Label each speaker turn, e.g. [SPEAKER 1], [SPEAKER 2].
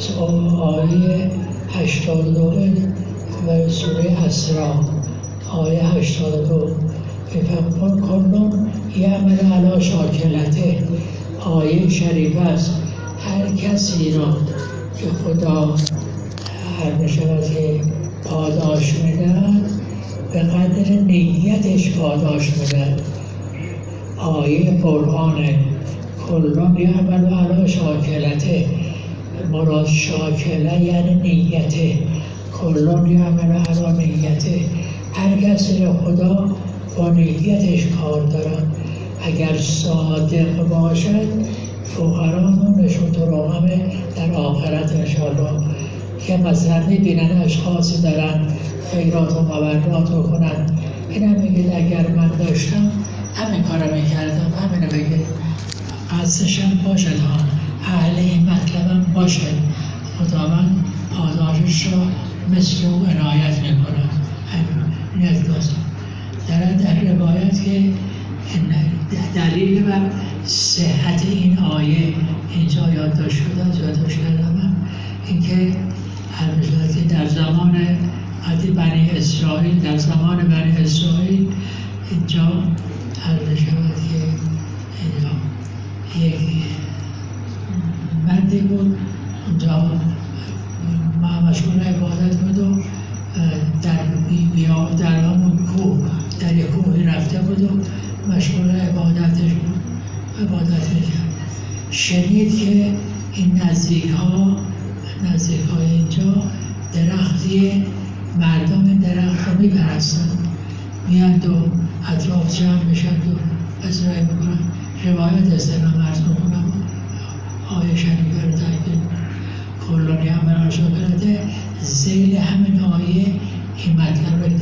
[SPEAKER 1] آیه 82 و سوره اسراء آیه 82 کلون یعمل علی شاکلته. آیه شریف است هر کسی را که خدا هر میشود که پاداش میدن به قدر نیتش پاداش میدن. آیه قرآن کلون یعمل علی شاکلته، مراد شاکله یعنی نیته. کلون یعمل علی نیته، هر کسی را خدا با نیتش کار دارن. اگر صادق باشد فقران نشون تو همه در آخرت انشاءالله که مثلا میبینن اشخاصی دارن خیرات و مبرات رو کنن، اینم میگه اگر من داشتم همین کارو میکردم، همینو بگه قصدشم باشد ها، اهل این مطلبم باشد، خداوند پاداشش را مثل او عنایت میکنه. این از در روایت که دلیل بر صحت این آیه اینجا یادداشت کردم من اینکه در زمان بنی اسرائیل، در زمان بنی اسرائیل اینجا عرض شود که یک مردی بود اونجا مشغول عبادت بود و در همون کوه، در یک کوهی رفته بود و مشغول عبادت میکرد. شنید که این نزدیک های اینجا درختی، مردم درخت رو میپرستن، میاند و اطراف جمع میشن و ازرائیل میکنن. روایت استنام عرض میکنم آیه شریفه رو تاکید کلون یعمل علی شاکلته، ذیل همین آیه این مطلب رو